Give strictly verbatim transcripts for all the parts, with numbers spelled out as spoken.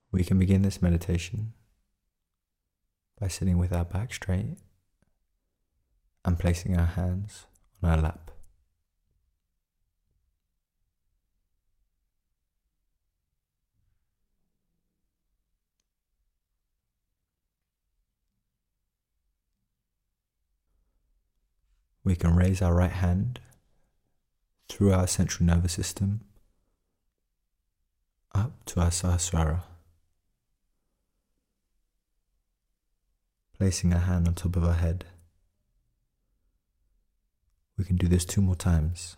We can begin this meditation by sitting with our back straight and placing our hands on our lap. We can raise our right hand through our central nervous system up to our Sahasrara, placing our hand on top of our head. We can do this two more times.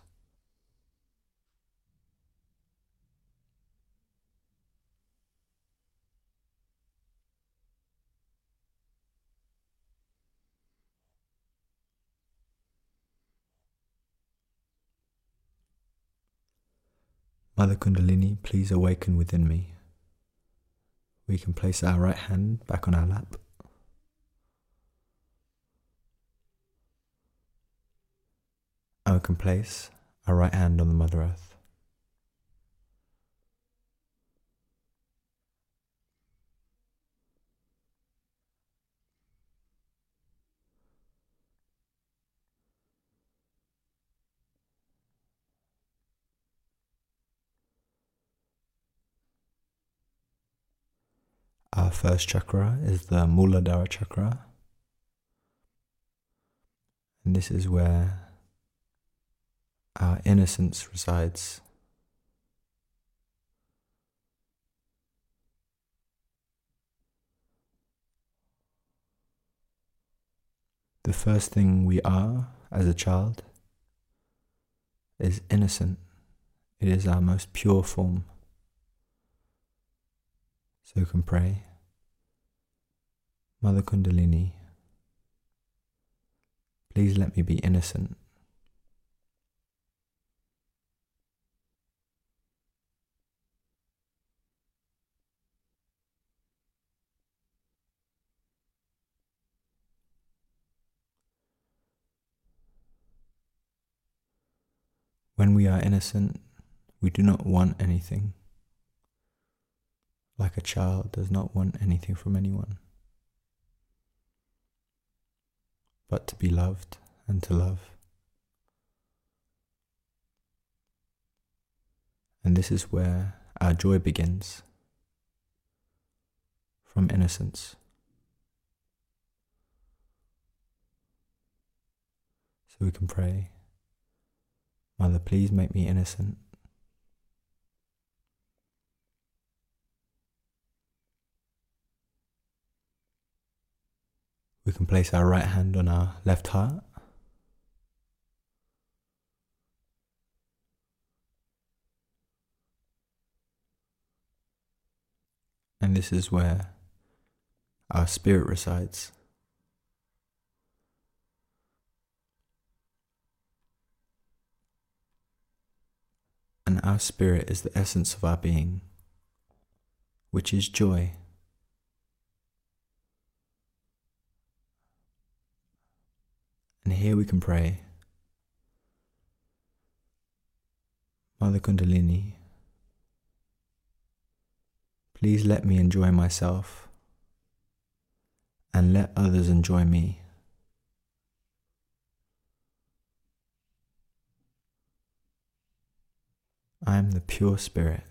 Mother Kundalini, please awaken within me. We can place our right hand back on our lap. And we can place our right hand on the Mother Earth. Our first chakra is the Muladhara chakra, and this is where our innocence resides. The first thing we are as a child is innocent. It is our most pure form. So you can pray, Mother Kundalini, please let me be innocent. When we are innocent, we do not want anything. Like a child does not want anything from anyone, but to be loved and to love. And this is where our joy begins, from innocence. So we can pray, Mother, please make me innocent. We can place our right hand on our left heart. And this is where our spirit resides. And our spirit is the essence of our being, which is joy. And here we can pray, Mother Kundalini, please let me enjoy myself and let others enjoy me. I am the pure spirit.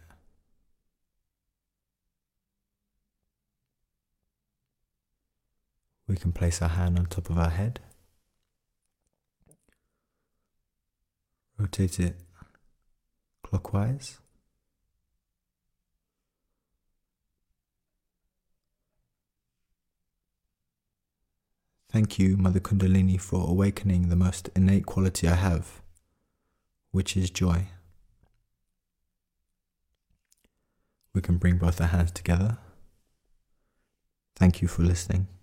We can place our hand on top of our head. Rotate it clockwise. Thank you, Mother Kundalini, for awakening the most innate quality I have, which is joy. We can bring both our hands together. Thank you for listening.